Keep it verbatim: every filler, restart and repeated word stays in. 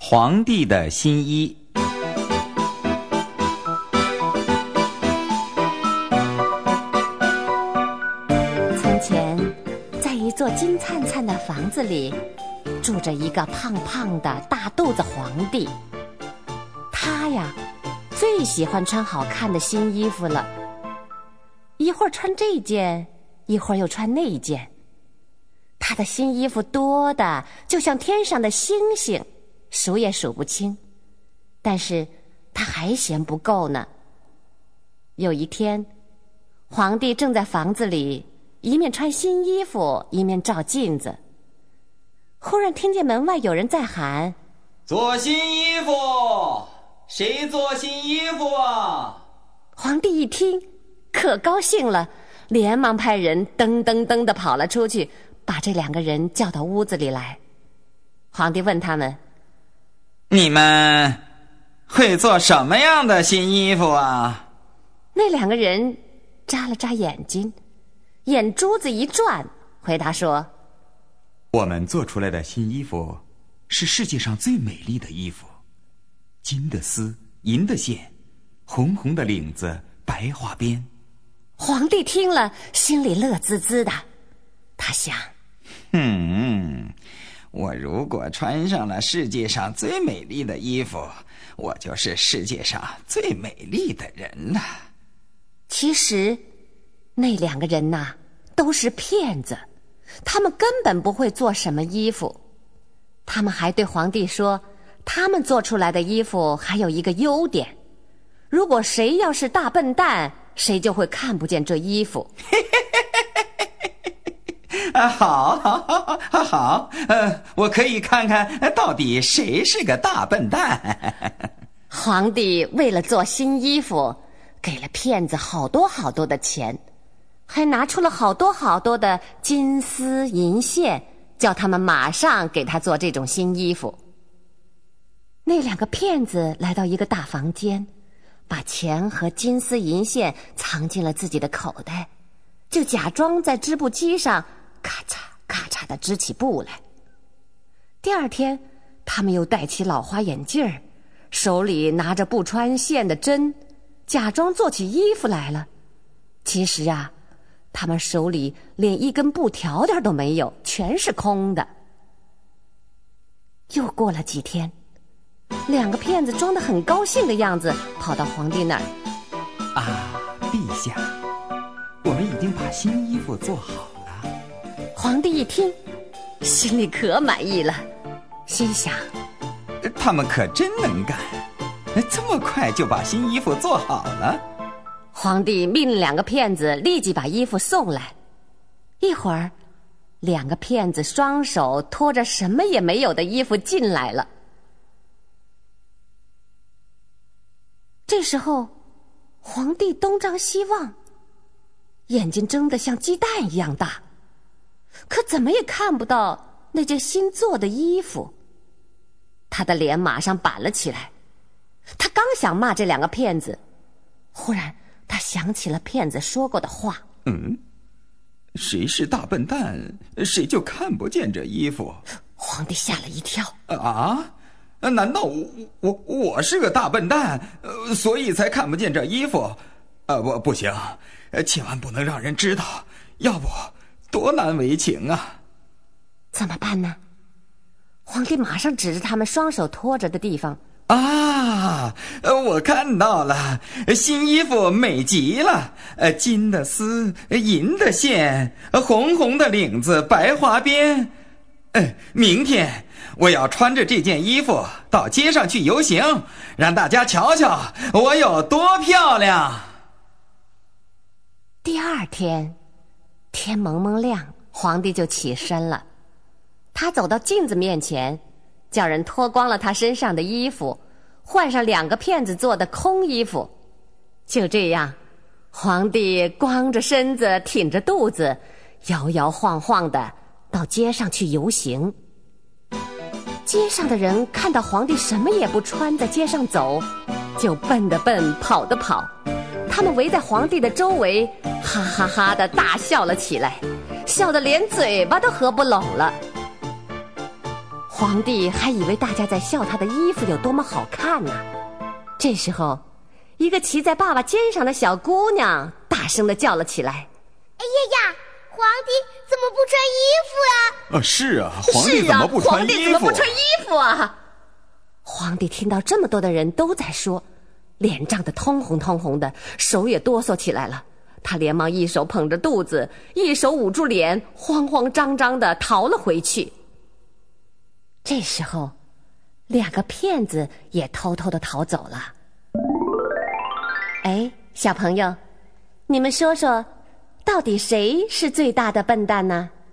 皇帝的新衣。 从前，在一座金灿灿的房子里，住着一个胖胖的大肚子皇帝。他呀，最喜欢穿好看的新衣服了，一会儿穿这件，一会儿又穿那件。他的新衣服多的就像天上的星星，数也数不清。但是他还嫌不够呢。有一天，皇帝正在房子里一面穿新衣服一面照镜子，忽然听见门外有人在喊： 做新衣服，谁做新衣服啊？ 皇帝一听可高兴了，连忙派人噔噔噔地跑了出去，把这两个人叫到屋子里来。皇帝问他们： 你们会做什么样的新衣服啊？ 那两个人眨了眨眼睛，眼珠子一转，回答说： 我们做出来的新衣服是世界上最美丽的衣服，金的丝，银的线，红红的领子，白花边。 皇帝听了心里乐滋滋的，他想： 嗯，我如果穿上了世界上最美丽的衣服，我就是世界上最美丽的人了。 其实那两个人呐，都是骗子，他们根本不会做什么衣服。他们还对皇帝说，他们做出来的衣服还有一个优点，如果谁要是大笨蛋，谁就会看不见这衣服。 啊，好，好，好，好，呃，我可以看看到底谁是个大笨蛋。 皇帝为了做新衣服，给了骗子好多好多的钱，还拿出了好多好多的金丝银线，叫他们马上给他做这种新衣服。那两个骗子来到一个大房间，把钱和金丝银线藏进了自己的口袋，就假装在织布机上咔嚓咔嚓地织起布来。第二天，他们又戴起老花眼镜儿，手里拿着不穿线的针，假装做起衣服来了。其实啊，他们手里连一根布条条都没有，全是空的。又过了几天，两个骗子装得很高兴的样子，跑到皇帝那儿。 啊，陛下，我们已经把新衣服做好了。 皇帝一听，心里可满意了，心想： 他们可真能干，这么快就把新衣服做好了。 皇帝命令两个骗子立即把衣服送来。一会儿，两个骗子双手拖着什么也没有的衣服进来了。这时候，皇帝东张西望，眼睛睁得像鸡蛋一样大，可怎么也看不到那件新做的衣服。他的脸马上板了起来，他刚想骂这两个骗子，忽然他想起了骗子说过的话： 嗯，谁是大笨蛋，谁就看不见这衣服。 皇帝吓了一跳。 啊？难道我我我是个大笨蛋，呃，所以才看不见这衣服？啊，不不行，千万不能让人知道，要不多难为情啊！ 怎么办呢？皇帝马上指着他们双手托着的地方： 啊，我看到了，新衣服美极了，金的丝，银的线，红红的领子，白花边。呃，明天我要穿着这件衣服到街上去游行，让大家瞧瞧我有多漂亮。 第二天，天蒙蒙亮，皇帝就起身了。他走到镜子面前，叫人脱光了他身上的衣服，换上两个骗子做的空衣服。就这样，皇帝光着身子，挺着肚子，摇摇晃晃的到街上去游行。街上的人看到皇帝什么也不穿在街上走，就奔的奔，跑的跑，他们围在皇帝的周围，哈哈哈的大笑了起来，笑得连嘴巴都合不拢了。 皇帝还以为大家在笑他的衣服有多么好看呢。这时候，一个骑在爸爸肩上的小姑娘大声地叫了起来：“ 哎呀呀，皇帝怎么不穿衣服啊？” 啊，是啊，皇帝怎么不穿衣服？ 皇帝怎么不穿衣服啊？皇帝听到这么多的人都在说，脸涨得通红通红的，手也哆嗦起来了。他连忙一手捧着肚子，一手捂住脸，慌慌张张地逃了回去。这时候，两个骗子也偷偷地逃走了。哎，小朋友，你们说说，到底谁是最大的笨蛋呢？